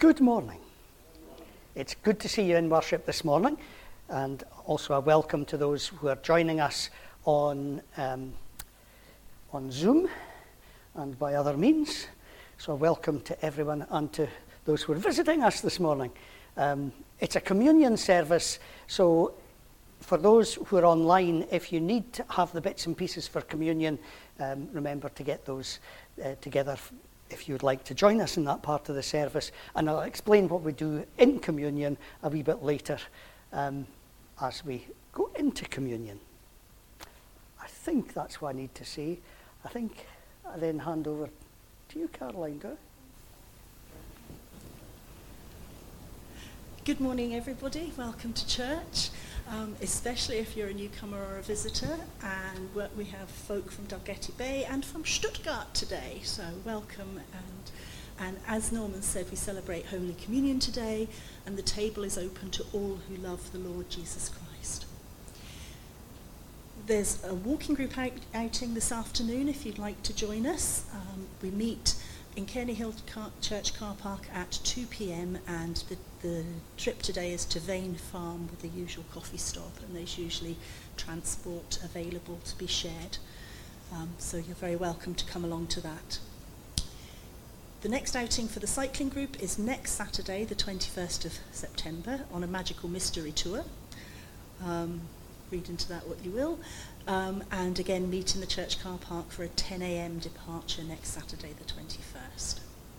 Good morning. It's good to see you in worship this morning, and also a welcome to those who are joining us on Zoom and by other means. So a welcome to everyone and to those who are visiting us this morning. It's a communion service, so for those who are online, if you need to have the bits and pieces for communion, remember to get those together if you would like to join us in that part of the service. And I'll explain what we do in communion a wee bit later as we go into communion. I think that's what I need to say. I think I then hand over to you, Caroline. Go. Good morning, everybody. Welcome to church, especially if you're a newcomer or a visitor. And we have folk from Dalgety Bay and from Stuttgart today, so welcome. And as Norman said, we celebrate Holy Communion today, and the table is open to all who love the Lord Jesus Christ. There's a walking group outing this afternoon if you'd like to join us. We meet in Cairney Hill Church car park at 2 p.m. and the trip today is to Vane Farm with the usual coffee stop, and there's usually transport available to be shared. So you're very welcome to come along to that. The next outing for the cycling group is next Saturday, the 21st of September, on a magical mystery tour. Read into that what you will. And again, meet in the church car park for a 10 a.m. departure next Saturday, the 21st.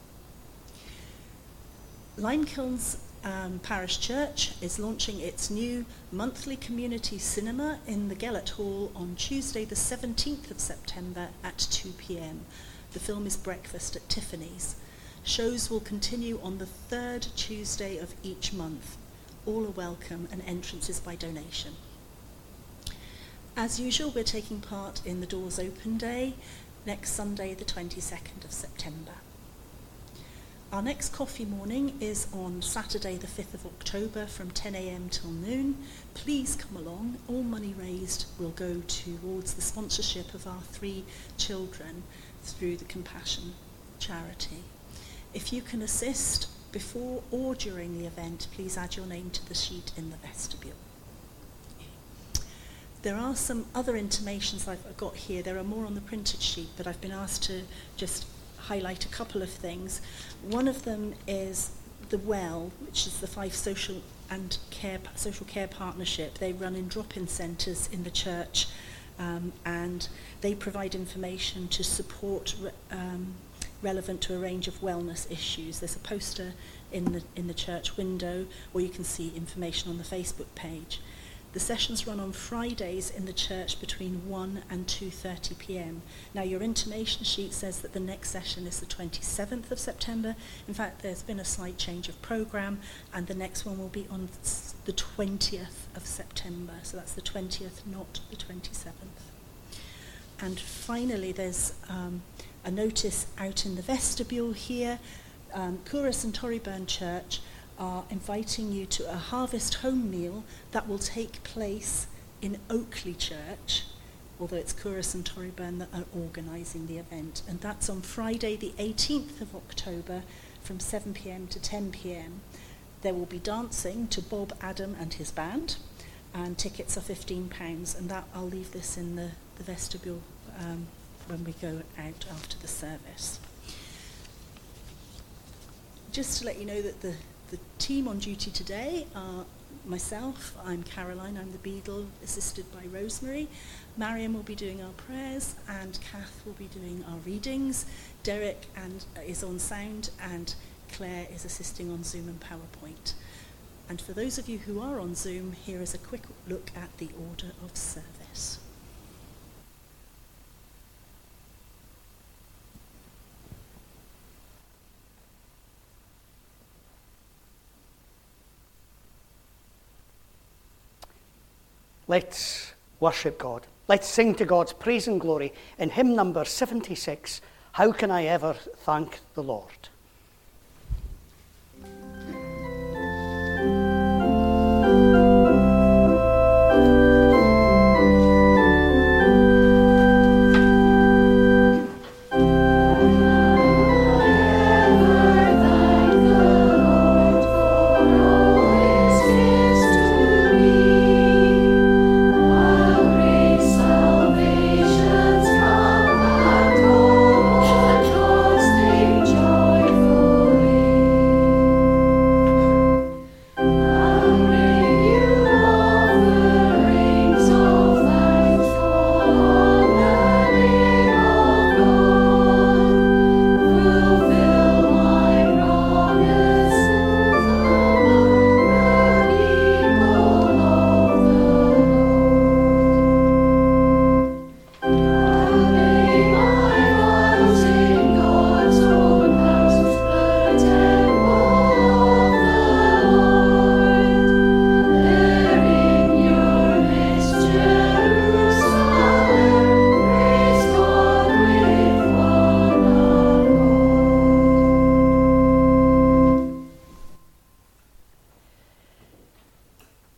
Limekilns Parish Church is launching its new monthly community cinema in the Gellert Hall on Tuesday, the 17th of September at 2 p.m. The film is Breakfast at Tiffany's. Shows will continue on the third Tuesday of each month. All are welcome, and entrance is by donation. As usual, we're taking part in the Doors Open Day next Sunday, the 22nd of September. Our next coffee morning is on Saturday, the 5th of October from 10 a.m. till noon. Please come along. All money raised will go towards the sponsorship of our 3 children through the Compassion charity. If you can assist before or during the event, please add your name to the sheet in the vestibule. There are some other intimations I've got here. There are more on the printed sheet, but I've been asked to just highlight a couple of things. One of them is the Well, which is the Fife Social Care Partnership. They run in drop-in centres in the church, and they provide information to support relevant to a range of wellness issues. There's a poster in the church window, or you can see information on the Facebook page. The sessions run on Fridays in the church between 1 and 2:30 p.m. Now, your intimation sheet says that the next session is the 27th of September. In fact, there's been a slight change of programme, and the next one will be on the 20th of September. So that's the 20th, not the 27th. And finally, there's a notice out in the vestibule here. Couros and Torryburn Church are inviting you to a harvest home meal that will take place in Oakley Church, although it's Couros and Torryburn that are organising the event. And that's on Friday, the 18th of October from 7 p.m. to 10 p.m. There will be dancing to Bob Adam and his band, and tickets are £15. And that I'll leave this in the vestibule when we go out after the service. Just to let you know that the team on duty today are myself, I'm Caroline, I'm the beadle, assisted by Rosemary. Mariam will be doing our prayers, and Kath will be doing our readings. Derek is on sound, and Claire is assisting on Zoom and PowerPoint. And for those of you who are on Zoom, here is a quick look at the order of service. Let's worship God. Let's sing to God's praise and glory in hymn number 76, How Can I Ever Thank the Lord?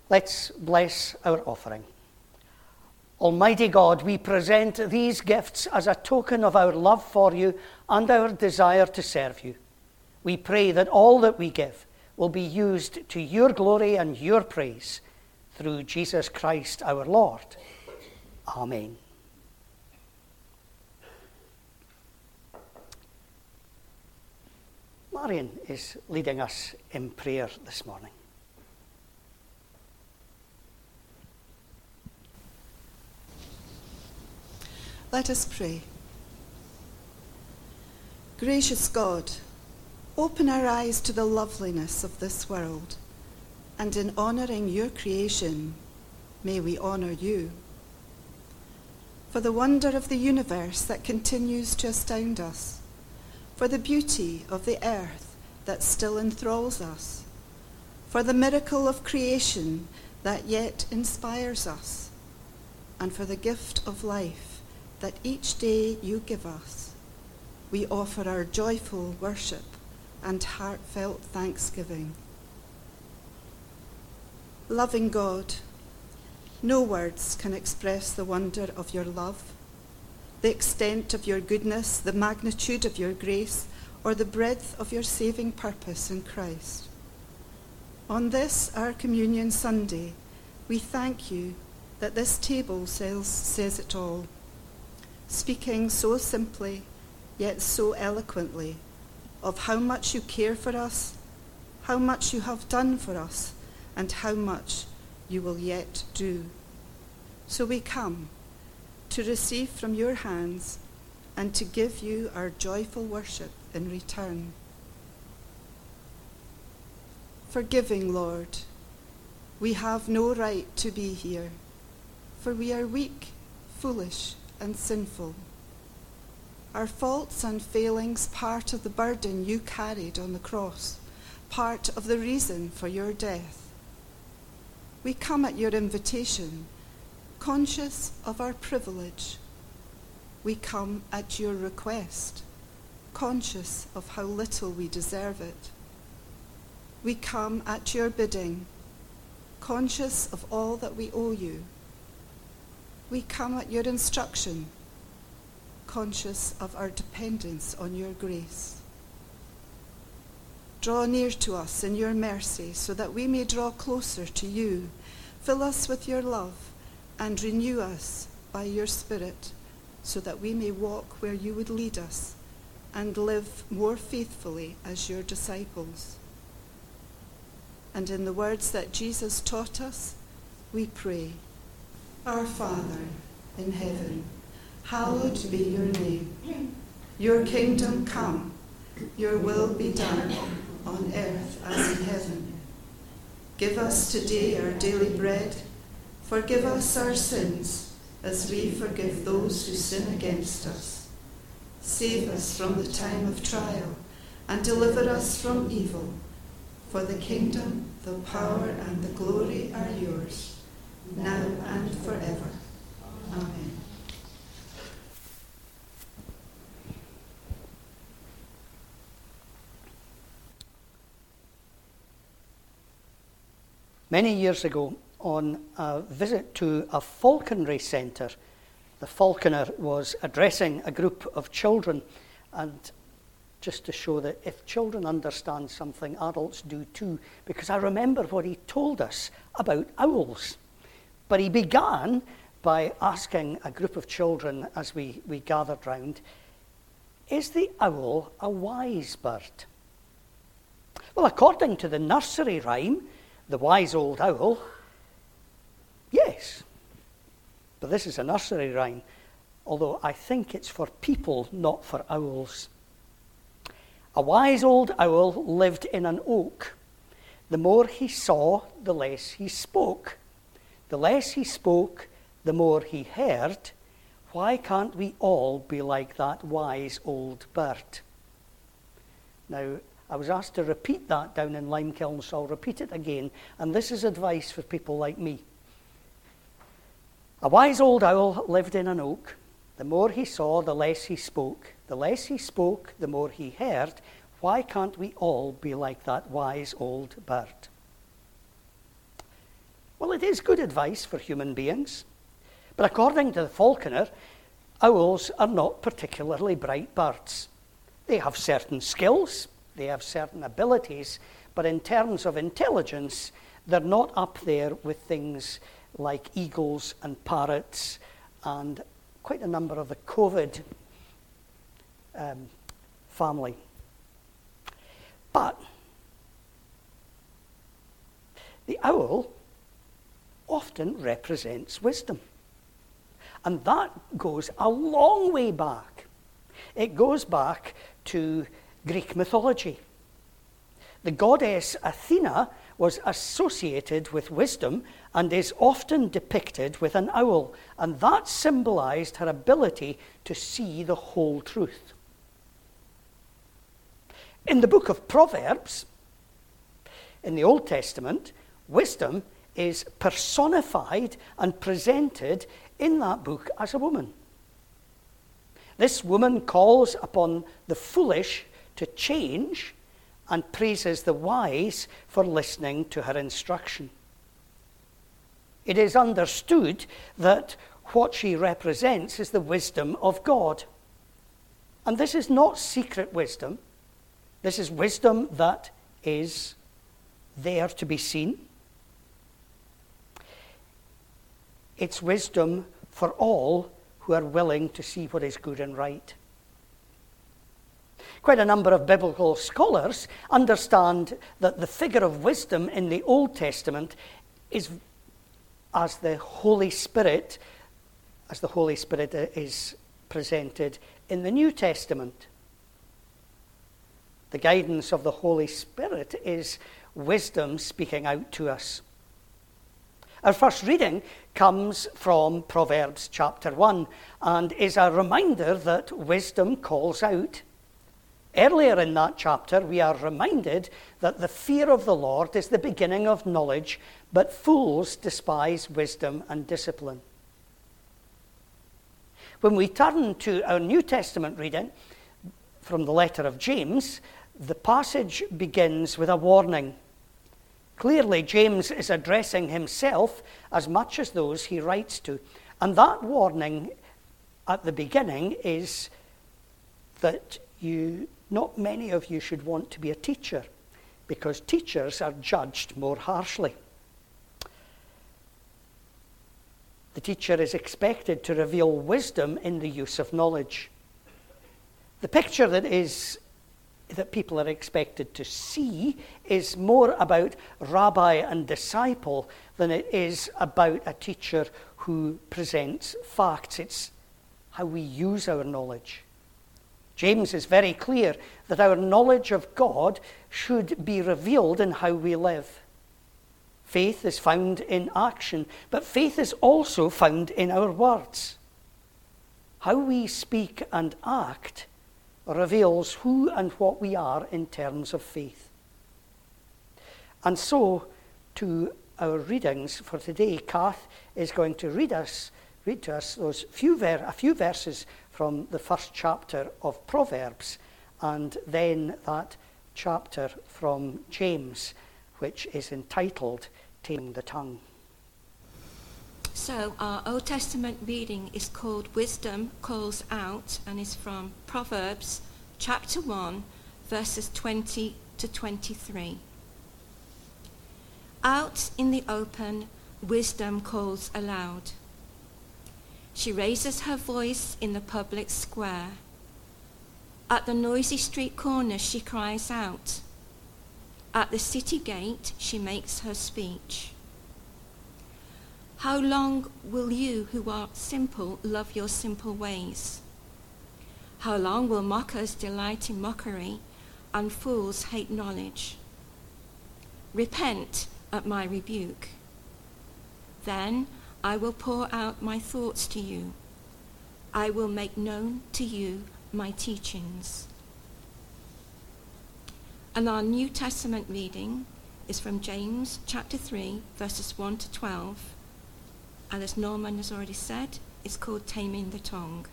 Let's bless our offering. Almighty God, we present these gifts as a token of our love for you and our desire to serve you. We pray that all that we give will be used to your glory and your praise through Jesus Christ our Lord. Amen. Marion is leading us in prayer this morning. Let us pray. Gracious God, open our eyes to the loveliness of this world, and in honouring your creation, may we honour you. For the wonder of the universe that continues to astound us, for the beauty of the earth that still enthralls us, for the miracle of creation that yet inspires us, and for the gift of life that each day you give us, we offer our joyful worship and heartfelt thanksgiving. Loving God, no words can express the wonder of your love, the extent of your goodness, the magnitude of your grace, or the breadth of your saving purpose in Christ. On this, our Communion Sunday, we thank you that this table says it all, speaking so simply, yet so eloquently, of how much you care for us, how much you have done for us, and how much you will yet do. So we come to receive from your hands and to give you our joyful worship in return. Forgiving Lord, we have no right to be here, for we are weak, foolish, and sinful. Our faults and failings part of the burden you carried on the cross, part of the reason for your death. We come at your invitation, conscious of our privilege. We come at your request, conscious of how little we deserve it. We come at your bidding, conscious of all that we owe you. We come at your instruction, conscious of our dependence on your grace. Draw near to us in your mercy so that we may draw closer to you. Fill us with your love and renew us by your Spirit so that we may walk where you would lead us and live more faithfully as your disciples. And in the words that Jesus taught us, we pray, Our Father in heaven, hallowed be your name. Your kingdom come, your will be done on earth as in heaven. Give us today our daily bread. Forgive us our sins as we forgive those who sin against us. Save us from the time of trial and deliver us from evil. For the kingdom, the power, and the glory are yours, now and forever. Amen. Many years ago, on a visit to a falconry centre, the falconer was addressing a group of children, and just to show that if children understand something, adults do too, because I remember what he told us about owls. But he began by asking a group of children as we gathered round, is the owl a wise bird? Well, according to the nursery rhyme, The Wise Old Owl, yes. But this is a nursery rhyme, although I think it's for people, not for owls. A wise old owl lived in an oak. The more he saw, the less he spoke. The less he spoke, the more he heard. Why can't we all be like that wise old bird? Now, I was asked to repeat that down in Limekiln, so I'll repeat it again. And this is advice for people like me. A wise old owl lived in an oak. The more he saw, the less he spoke. The less he spoke, the more he heard. Why can't we all be like that wise old bird? Well, it is good advice for human beings. But according to the falconer, owls are not particularly bright birds. They have certain skills, they have certain abilities, but in terms of intelligence, they're not up there with things like eagles and parrots and quite a number of the COVID family. But the owl often represents wisdom. And that goes a long way back. It goes back to Greek mythology. The goddess Athena was associated with wisdom and is often depicted with an owl, and that symbolized her ability to see the whole truth. In the book of Proverbs, in the Old Testament, wisdom is personified and presented in that book as a woman. This woman calls upon the foolish to change and praises the wise for listening to her instruction. It is understood that what she represents is the wisdom of God. And this is not secret wisdom. This is wisdom that is there to be seen. It's wisdom for all who are willing to see what is good and right. Quite a number of biblical scholars understand that the figure of wisdom in the Old Testament is as the Holy Spirit is presented in the New Testament. The guidance of the Holy Spirit is wisdom speaking out to us. Our first reading comes from Proverbs chapter 1 and is a reminder that wisdom calls out. Earlier in that chapter, we are reminded that the fear of the Lord is the beginning of knowledge, but fools despise wisdom and discipline. When we turn to our New Testament reading from the letter of James, the passage begins with a warning. Clearly, James is addressing himself as much as those he writes to. And that warning at the beginning is that not many of you should want to be a teacher, because teachers are judged more harshly. The teacher is expected to reveal wisdom in the use of knowledge. The picture that people are expected to see is more about rabbi and disciple than it is about a teacher who presents facts. It's how we use our knowledge. James is very clear that our knowledge of God should be revealed in how we live. Faith is found in action, but faith is also found in our words. How we speak and act reveals who and what we are in terms of faith. And so, to our readings for today, Kath is going to read to us those a few verses from the first chapter of Proverbs, and then that chapter from James, which is entitled Taming the Tongue. So our Old Testament reading is called Wisdom Calls Out, and is from Proverbs chapter 1, verses 20 to 23. Out in the open, wisdom calls aloud. She raises her voice in the public square. At the noisy street corner she cries out. At the city gate she makes her speech. How long will you who are simple love your simple ways? How long will mockers delight in mockery and fools hate knowledge? Repent at my rebuke. Then I will pour out my thoughts to you. I will make known to you my teachings. And our New Testament reading is from James chapter 3, verses 1 to 12. And as Norman has already said, it's called Taming the Tongue.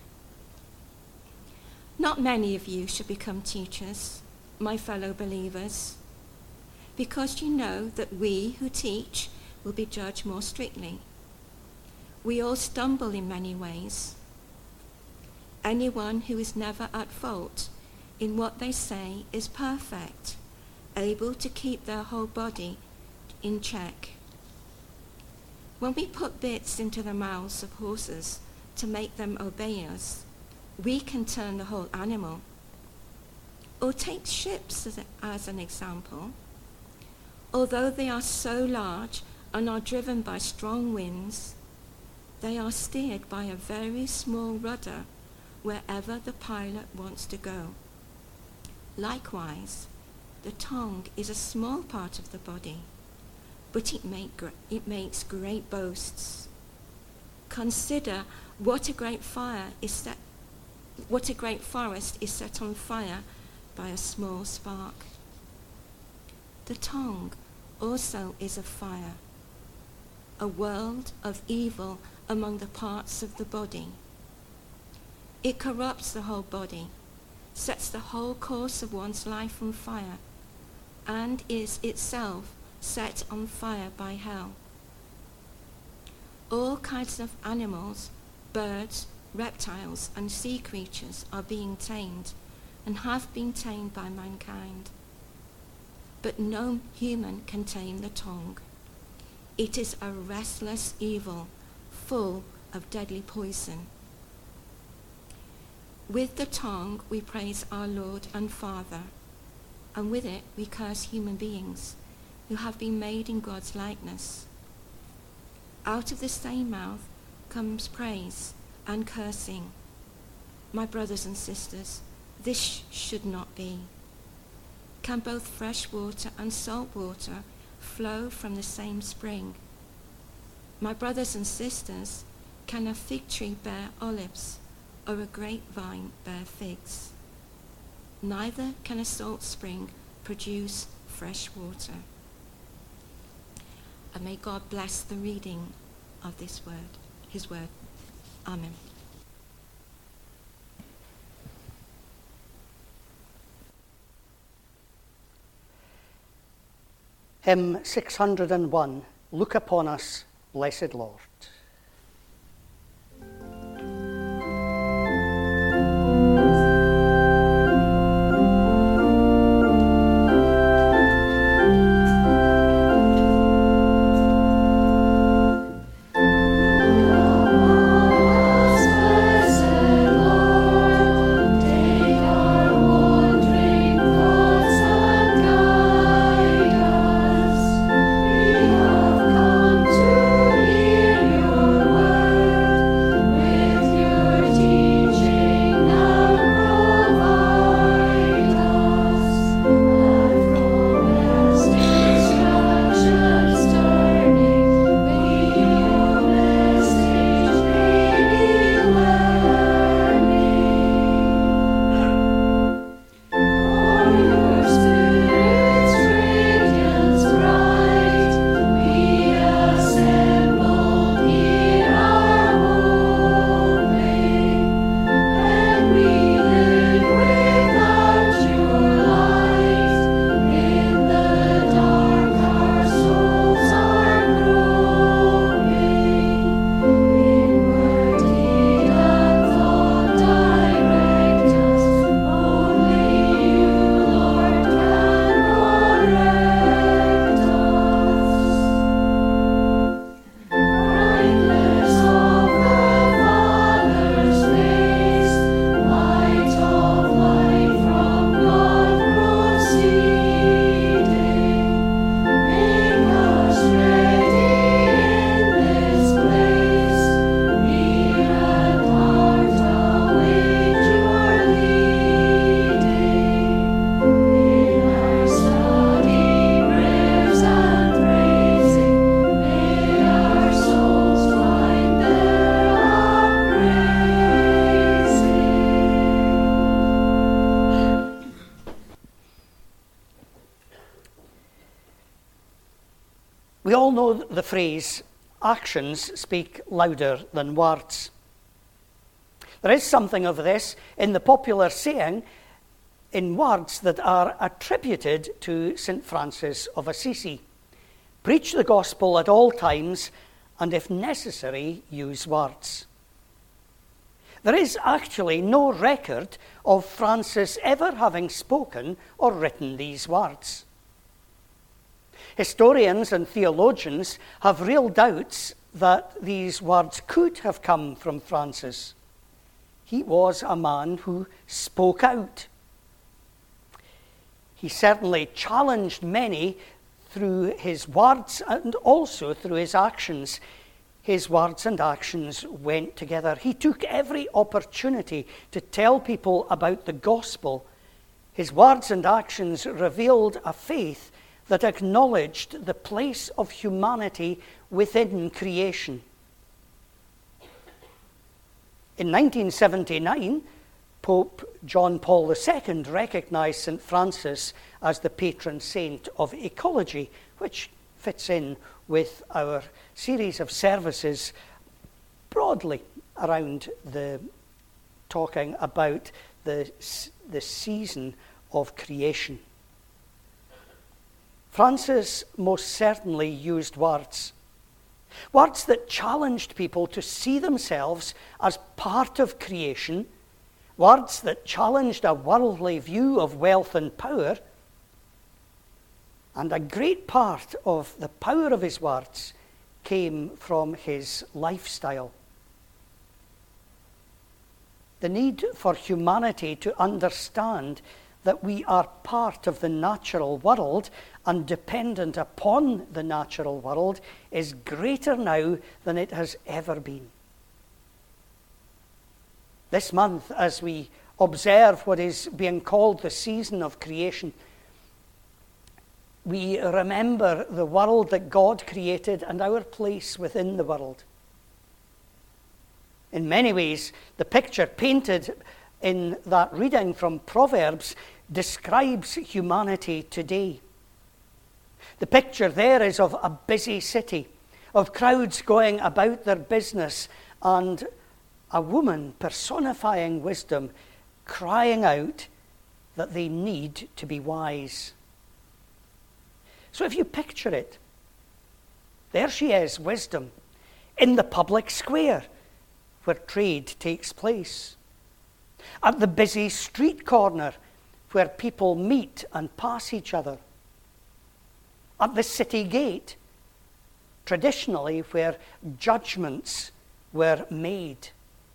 Not many of you should become teachers, my fellow believers, because you know that we who teach will be judged more strictly. We all stumble in many ways. Anyone who is never at fault in what they say is perfect, able to keep their whole body in check. When we put bits into the mouths of horses to make them obey us, we can turn the whole animal. Or take ships as an example. Although they are so large and are driven by strong winds, they are steered by a very small rudder wherever the pilot wants to go. Likewise, the tongue is a small part of the body, but it makes great boasts. Consider what a great forest is set on fire by a small spark. The tongue also is a fire, a world of evil among the parts of the body. It corrupts the whole body, sets the whole course of one's life on fire, and is itself set on fire by hell. All kinds of animals, birds, reptiles, and sea creatures are being tamed and have been tamed by mankind. But no human can tame the tongue. It is a restless evil, full of deadly poison. With the tongue we praise our Lord and Father, and with it we curse human beings who have been made in God's likeness. Out of the same mouth comes praise and cursing. My brothers and sisters, this should not be. Can both fresh water and salt water flow from the same spring? My brothers and sisters, can a fig tree bear olives, or a grapevine bear figs? Neither can a salt spring produce fresh water. And may God bless the reading of this word, his word. Amen. Hymn 601, Look Upon Us, Blessed Lord. We all know the phrase, actions speak louder than words. There is something of this in the popular saying in words that are attributed to St. Francis of Assisi. Preach the gospel at all times, and if necessary, use words. There is actually no record of Francis ever having spoken or written these words. Historians and theologians have real doubts that these words could have come from Francis. He was a man who spoke out. He certainly challenged many through his words and also through his actions. His words and actions went together. He took every opportunity to tell people about the gospel. His words and actions revealed a faith that acknowledged the place of humanity within creation. In 1979, Pope John Paul II recognized St. Francis as the patron saint of ecology, which fits in with our series of services broadly around the talking about the season of creation. Francis most certainly used words that challenged people to see themselves as part of creation, words that challenged a worldly view of wealth and power. And a great part of the power of his words came from his lifestyle. The need for humanity to understand that we are part of the natural world and dependent upon the natural world is greater now than it has ever been. This month, as we observe what is being called the season of creation, we remember the world that God created and our place within the world. In many ways, the picture painted in that reading from Proverbs describes humanity today. The picture there is of a busy city, of crowds going about their business, and a woman personifying wisdom, crying out that they need to be wise. So if you picture it, there she is, wisdom, in the public square where trade takes place, at the busy street corner where people meet and pass each other, at the city gate, traditionally where judgments were made.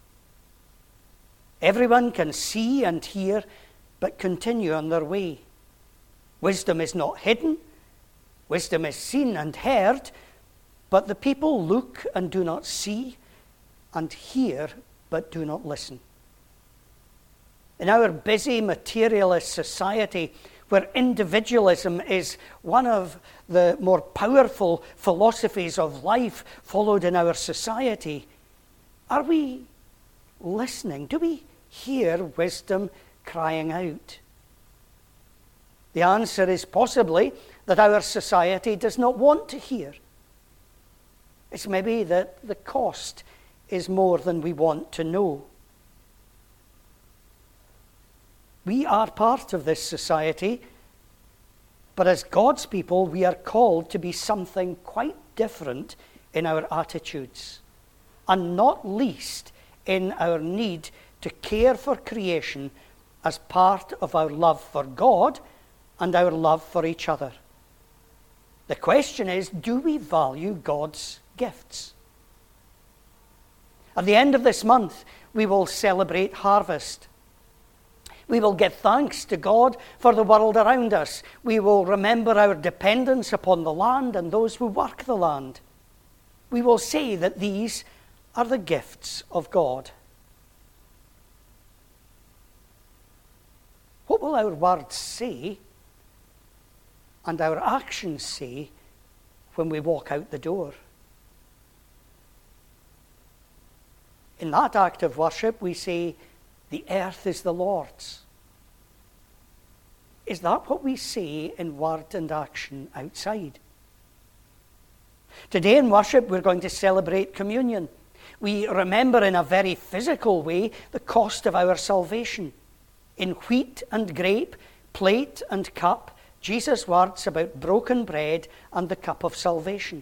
Everyone can see and hear, but continue on their way. Wisdom is not hidden. Wisdom is seen and heard, but the people look and do not see, and hear but do not listen. In our busy materialist society, where individualism is one of the more powerful philosophies of life followed in our society, are we listening? Do we hear wisdom crying out? The answer is possibly that our society does not want to hear. It's maybe that the cost is more than we want to know. We are part of this society, but as God's people, we are called to be something quite different in our attitudes, and not least in our need to care for creation as part of our love for God and our love for each other. The question is, do we value God's gifts? At the end of this month, we will celebrate harvest. We will give thanks to God for the world around us. We will remember our dependence upon the land and those who work the land. We will say that these are the gifts of God. What will our words say and our actions say when we walk out the door? In that act of worship, we say, "The earth is the Lord's." Is that what we say in word and action outside? Today in worship, we're going to celebrate communion. We remember in a very physical way the cost of our salvation. In wheat and grape, plate and cup, Jesus' words about broken bread and the cup of salvation.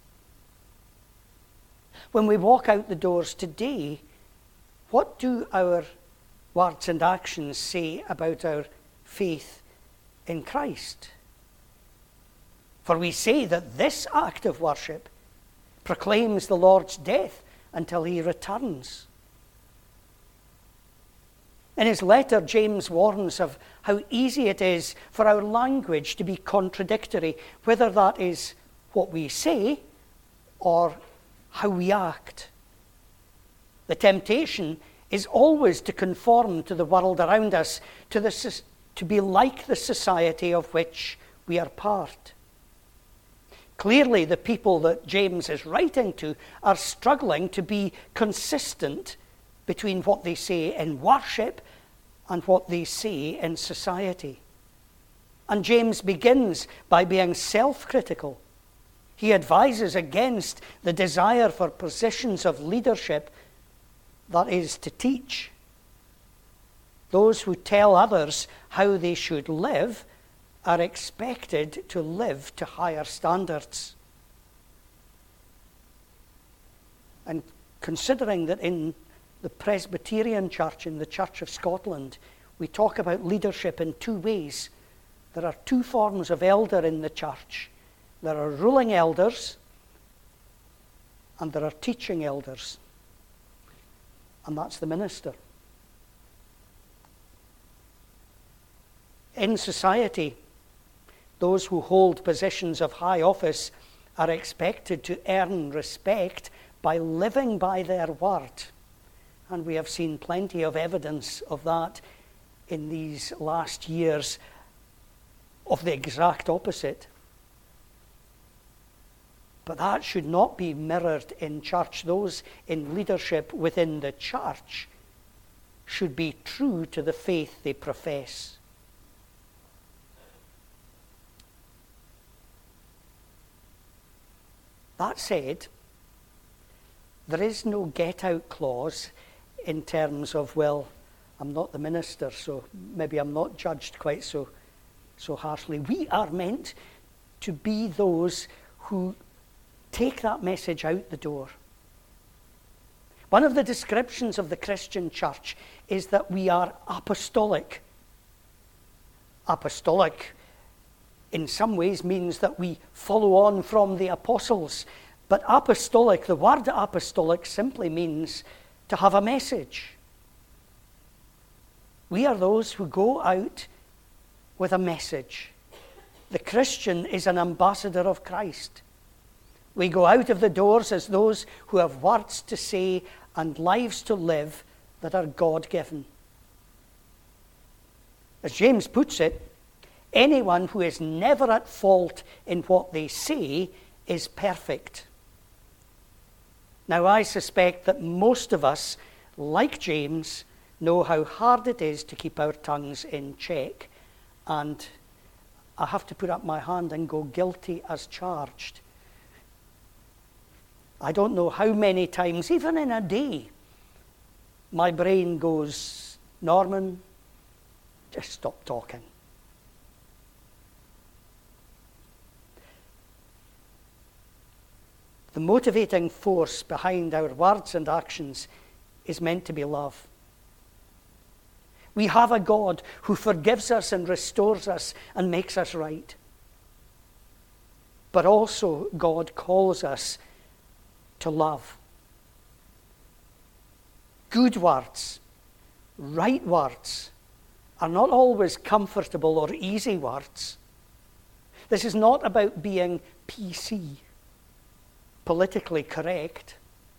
When we walk out the doors today, what do our words and actions say about our faith in Christ? For we say that this act of worship proclaims the Lord's death until he returns. In his letter, James warns of how easy it is for our language to be contradictory, whether that is what we say or how we act. The temptation is always to conform to the world around us, to be like the society of which we are part. Clearly, the people that James is writing to are struggling to be consistent between what they say in worship and what they say in society. And James begins by being self-critical. He advises against the desire for positions of leadership, that is, to teach. Those who tell others how they should live are expected to live to higher standards. And considering that in the Presbyterian Church, in the Church of Scotland, we talk about leadership in two ways. There are two forms of elder in the church. There are ruling elders and there are teaching elders. And that's the minister. In society, those who hold positions of high office are expected to earn respect by living by their word. And we have seen plenty of evidence of that in these last years of the exact opposite. But that should not be mirrored in church. Those in leadership within the church should be true to the faith they profess. That said, there is no get-out clause in terms of, well, I'm not the minister, so maybe I'm not judged quite so harshly. We are meant to be those who take that message out the door. One of the descriptions of the Christian church is that we are apostolic. Apostolic in some ways means that we follow on from the apostles. But apostolic, the word apostolic simply means to have a message. We are those who go out with a message. The Christian is an ambassador of Christ. We go out of the doors as those who have words to say and lives to live that are God-given. As James puts it, anyone who is never at fault in what they say is perfect. Now, I suspect that most of us, like James, know how hard it is to keep our tongues in check. And I have to put up my hand and go guilty as charged. I don't know how many times, even in a day, my brain goes, Norman, just stop talking. The motivating force behind our words and actions is meant to be love. We have a God who forgives us and restores us and makes us right. But also God calls us to love. Good words, right words, are not always comfortable or easy words. This is not about being PC, politically correct.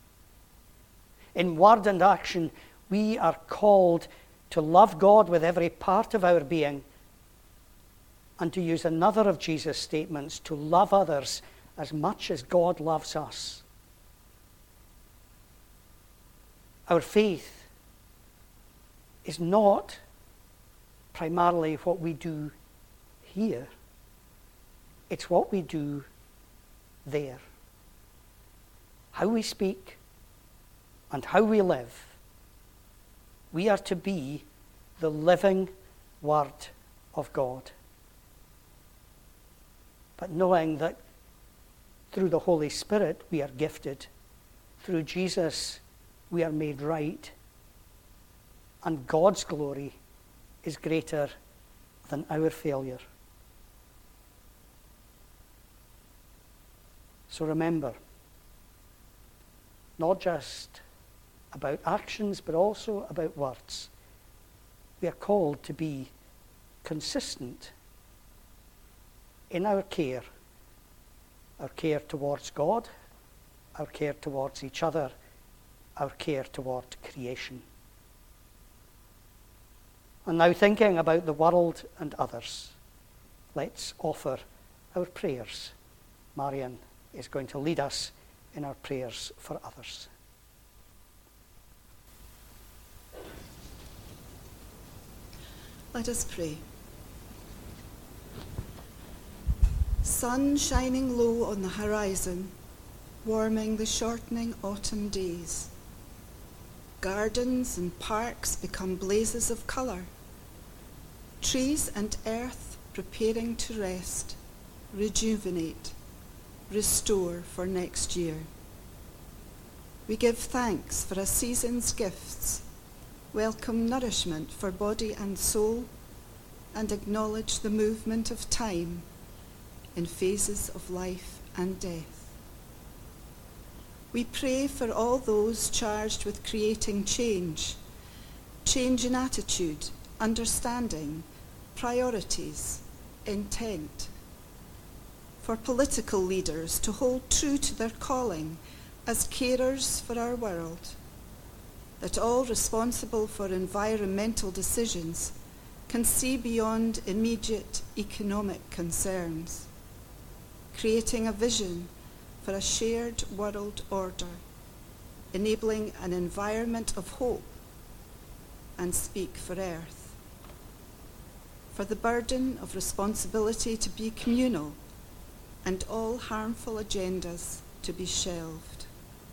In word and action, we are called to love God with every part of our being, and to use another of Jesus' statements, to love others as much as God loves us. Our faith is not primarily what we do here. It's what we do there. How we speak and how we live. We are to be the living Word of God. but knowing that through the Holy Spirit we are gifted, through Jesus we are made right, and God's glory is greater than our failure. So remember, not just about actions, but also about words. We are called to be consistent in our care towards God, our care towards each other, our care toward creation. And now, thinking about the world and others, let's offer our prayers. Marian is going to lead us in our prayers for others. Let us pray. Sun shining low on the horizon, warming the shortening autumn days. Gardens and parks become blazes of colour. Trees and earth preparing to rest, rejuvenate, restore for next year. We give thanks for a season's gifts, welcome nourishment for body and soul, and acknowledge the movement of time in phases of life and death. We pray for all those charged with creating change in attitude, understanding, priorities, intent. For political leaders to hold true to their calling as carers for our world, that all responsible for environmental decisions can see beyond immediate economic concerns, creating a vision for a shared world order, enabling an environment of hope, and speak for Earth. For the burden of responsibility to be communal and all harmful agendas to be shelved.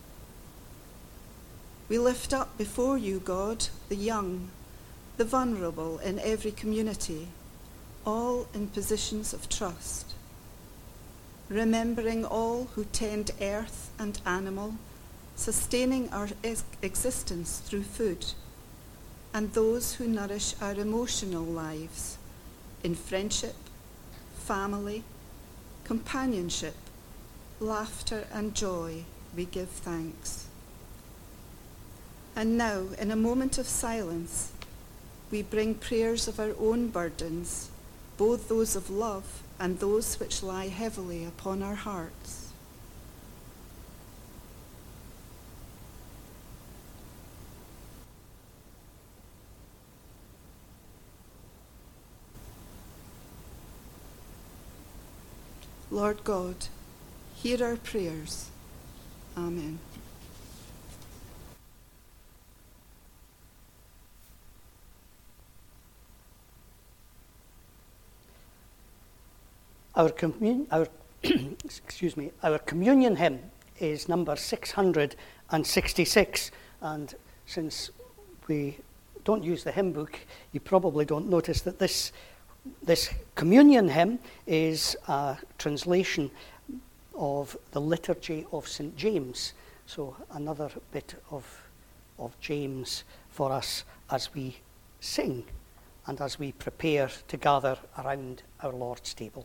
We lift up before you, God, the young, the vulnerable in every community, all in positions of trust. Remembering all who tend earth and animal, sustaining our existence through food, and those who nourish our emotional lives in friendship, family, companionship, laughter and joy, we give thanks. And now, in a moment of silence, we bring prayers of our own burdens, both those of love and those which lie heavily upon our hearts. Lord God, hear our prayers. Amen. Our communion hymn is number 666, and since we don't use the hymn book, you probably don't notice that this communion hymn is a translation of the Liturgy of St. James. So another bit of James for us as we sing and as we prepare to gather around our Lord's table.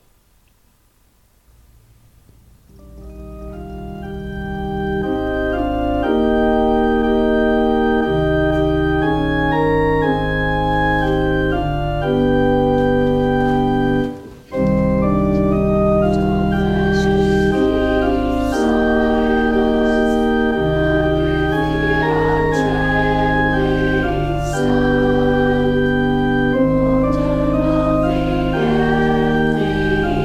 Thank you.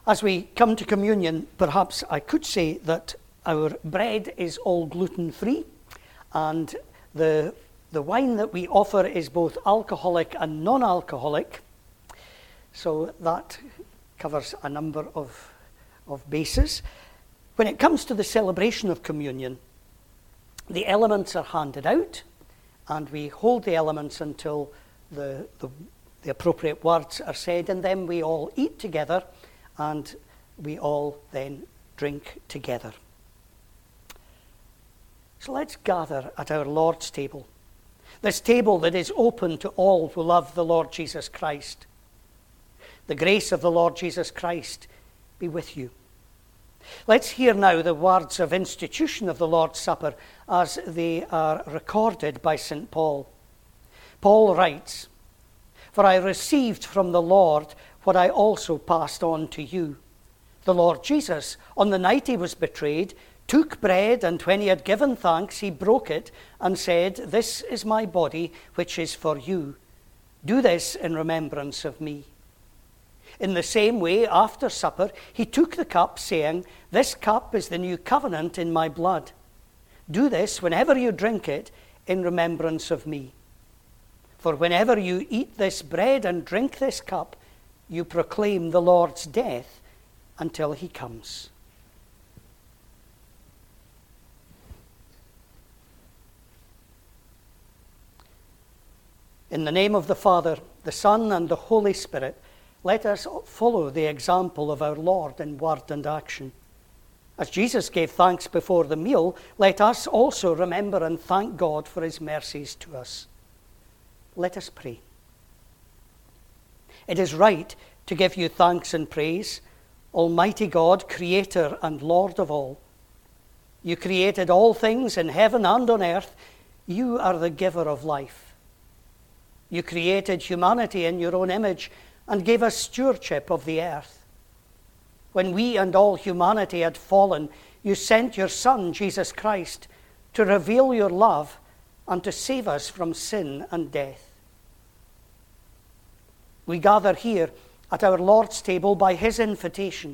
As we come to communion, perhaps I could say that our bread is all gluten-free, and the wine that we offer is both alcoholic and non-alcoholic. So that covers a number of bases. When it comes to the celebration of communion, the elements are handed out, and we hold the elements until the appropriate words are said, and then we all eat together, and we all then drink together. So let's gather at our Lord's table, this table that is open to all who love the Lord Jesus Christ. The grace of the Lord Jesus Christ be with you. Let's hear now the words of institution of the Lord's Supper as they are recorded by St. Paul. Paul writes, "For I received from the Lord what I also passed on to you. The Lord Jesus, on the night he was betrayed, took bread, and when he had given thanks, he broke it and said, 'This is my body, which is for you. Do this in remembrance of me.' In the same way, after supper, he took the cup, saying, 'This cup is the new covenant in my blood. Do this whenever you drink it in remembrance of me. For whenever you eat this bread and drink this cup, you proclaim the Lord's death until he comes.'" In the name of the Father, the Son, and the Holy Spirit, let us follow the example of our Lord in word and action. As Jesus gave thanks before the meal, let us also remember and thank God for his mercies to us. Let us pray. It is right to give you thanks and praise, Almighty God, Creator and Lord of all. You created all things in heaven and on earth. You are the giver of life. You created humanity in your own image and gave us stewardship of the earth. When we and all humanity had fallen, you sent your Son, Jesus Christ, to reveal your love and to save us from sin and death. We gather here at our Lord's table by his invitation.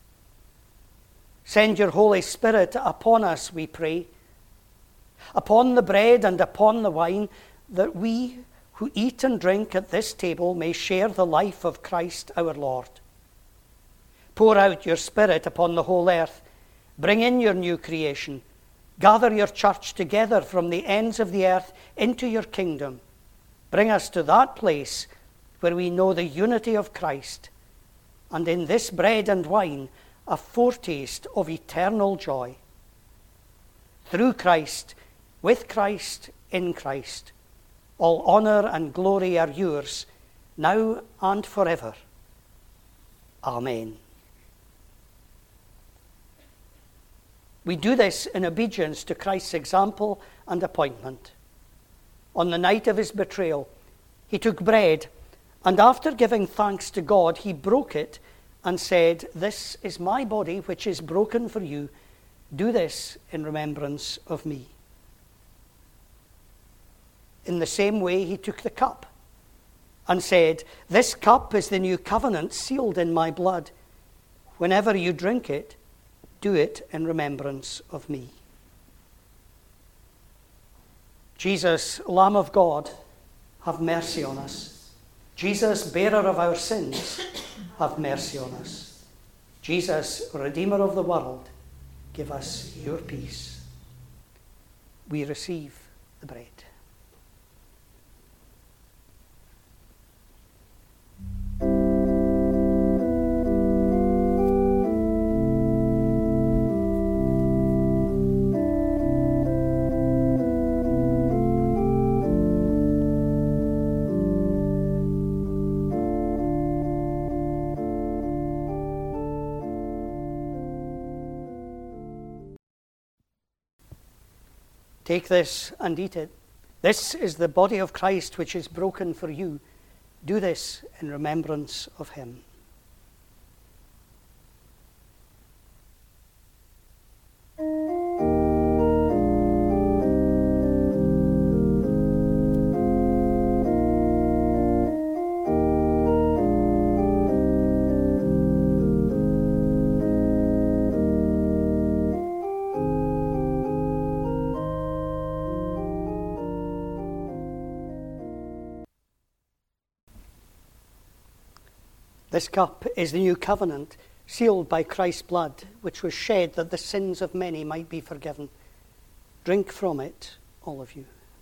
Send your Holy Spirit upon us, we pray, upon the bread and upon the wine, that we who eat and drink at this table may share the life of Christ our Lord. Pour out your Spirit upon the whole earth. Bring in your new creation. Gather your church together from the ends of the earth into your kingdom. Bring us to that place where we know the unity of Christ, and in this bread and wine a foretaste of eternal joy. Through Christ, with Christ, in Christ, all honor and glory are yours, now and forever. Amen. We do this in obedience to Christ's example and appointment. On the night of his betrayal, he took bread, and after giving thanks to God, he broke it and said, "This is my body, which is broken for you. Do this in remembrance of me." In the same way, he took the cup and said, "This cup is the new covenant sealed in my blood. Whenever you drink it, do it in remembrance of me." Jesus, Lamb of God, have mercy on us. Jesus, bearer of our sins, have mercy on us. Jesus, Redeemer of the world, give us your peace. We receive the bread. Take this and eat it. This is the body of Christ, which is broken for you. Do this in remembrance of him. This cup is the new covenant, sealed by Christ's blood, which was shed that the sins of many might be forgiven. Drink from it, all of you.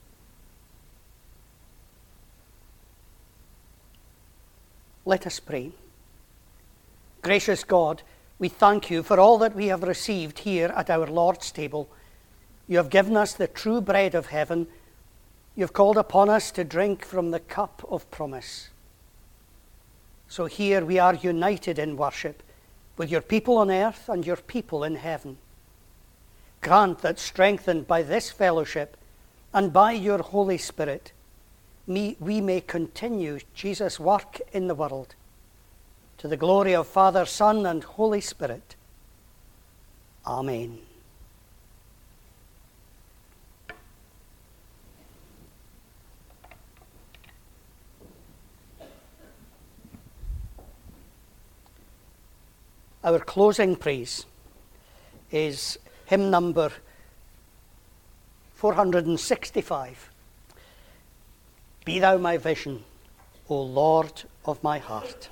Let us pray. Gracious God, we thank you for all that we have received here at our Lord's table. You have given us the true bread of heaven. You have called upon us to drink from the cup of promise. So here we are united in worship with your people on earth and your people in heaven. Grant that, strengthened by this fellowship and by your Holy Spirit, we may continue Jesus' work in the world, to the glory of Father, Son, and Holy Spirit. Amen. Our closing praise is hymn number 465. Be thou my vision, O Lord of my heart.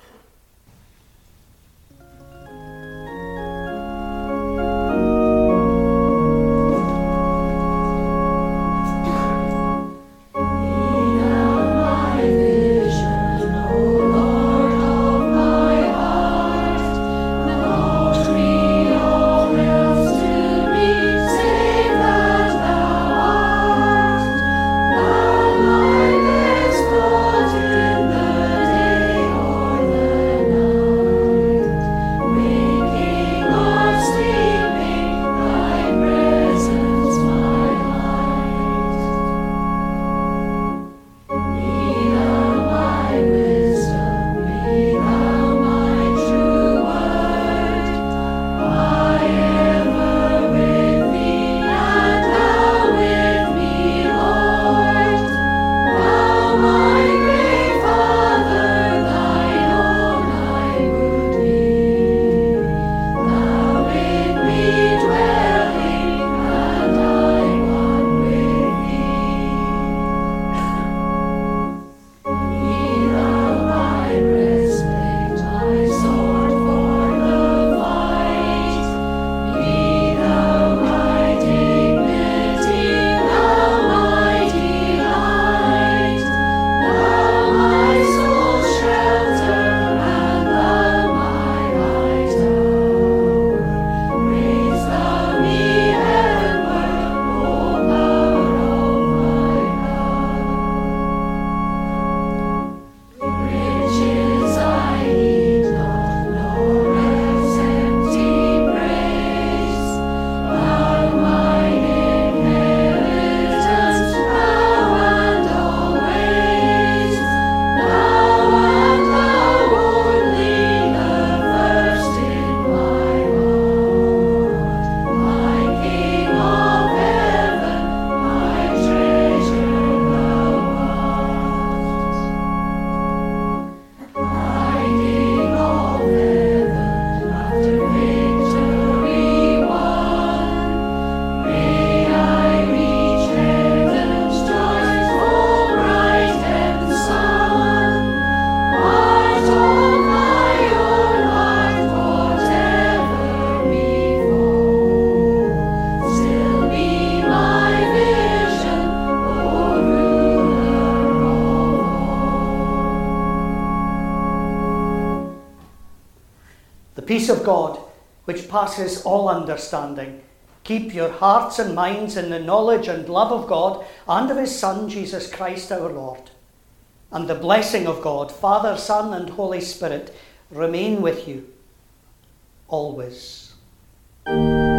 Peace of God, which passes all understanding, keep your hearts and minds in the knowledge and love of God and of his Son, Jesus Christ our Lord. And the blessing of God, Father, Son, and Holy Spirit, remain with you always.